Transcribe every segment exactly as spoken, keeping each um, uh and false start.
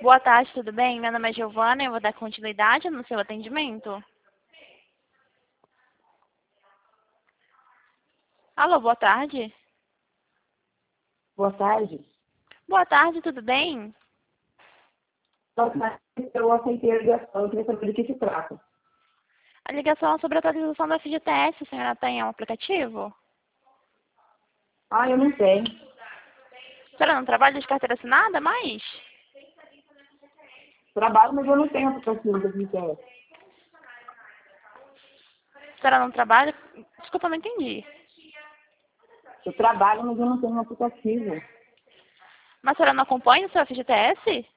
Boa tarde, tudo bem? Meu nome é Giovana e eu vou dar continuidade no seu atendimento. Alô, boa tarde. Boa tarde. Boa tarde, tudo bem? Boa tarde. Eu aceitei a ligação, eu queria saber do que se trata. A ligação é sobre a atualização da F G T S. A senhora tem um aplicativo? Ah, eu não tenho. A senhora não trabalha de carteira assinada mais? Trabalho, mas eu não tenho aplicativo da F G T S. A senhora não trabalha? Desculpa, não entendi. Eu trabalho, mas eu não tenho aplicativo. Mas a senhora não acompanha o seu F G T S?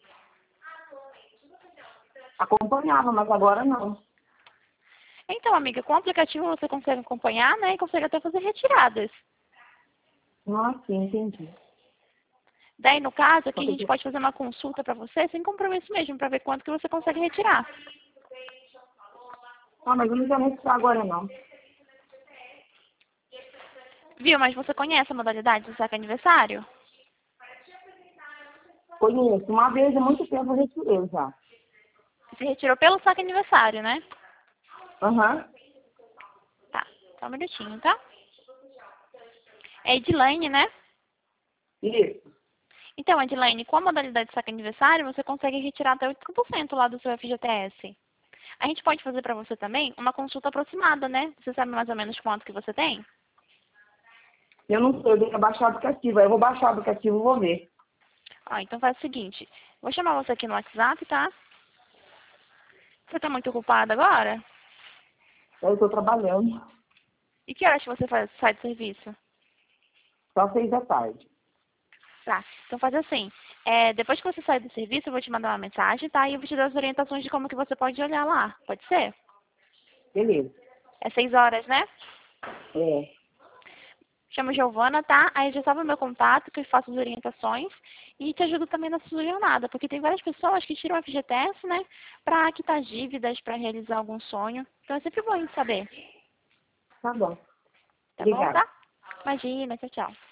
Acompanhava, mas agora não. Então, amiga, com o aplicativo você consegue acompanhar, né? E consegue até fazer retiradas. Ah, sim, entendi. Daí, no caso, aqui a Porque gente eu- pode fazer uma consulta para você, sem compromisso mesmo, para ver quanto que você consegue retirar. Ah, mas eu não quero registrar agora, não. Viu? Mas você conhece a modalidade do saque aniversário? Conheço. Uma vez, há muito tempo, eu retirei já. Você retirou pelo saque aniversário, né? Aham. Tá, só um minutinho, tá? É Edilane, né? Isso. Então, Edilane, com a modalidade de saque aniversário, você consegue retirar até oito por cento lá do seu F G T S. A gente pode fazer para você também uma consulta aproximada, né? Você sabe mais ou menos quanto que você tem? Eu não sei, eu tenho que baixar o aplicativo. Aí eu vou baixar o aplicativo e vou ver. Ah, então faz o seguinte. Vou chamar você aqui no WhatsApp, tá? Você tá muito ocupada agora? Aí eu estou trabalhando. E que horas que você faz, sai do serviço? Só seis da tarde. Tá, então faz assim. É, depois que você sair do serviço, eu vou te mandar uma mensagem, tá? E eu vou te dar as orientações de como que você pode olhar lá. Pode ser? Beleza. É seis horas, né? É. Chamo Giovana, tá? Aí já sabe o meu contato, que eu faço as orientações e te ajudo também na sua jornada, porque tem várias pessoas que tiram F G T S, né, para quitar dívidas, para realizar algum sonho. Então é sempre bom a gente saber. Tá bom. Tá bom, Obrigada. tá? Imagina, tchau, tchau.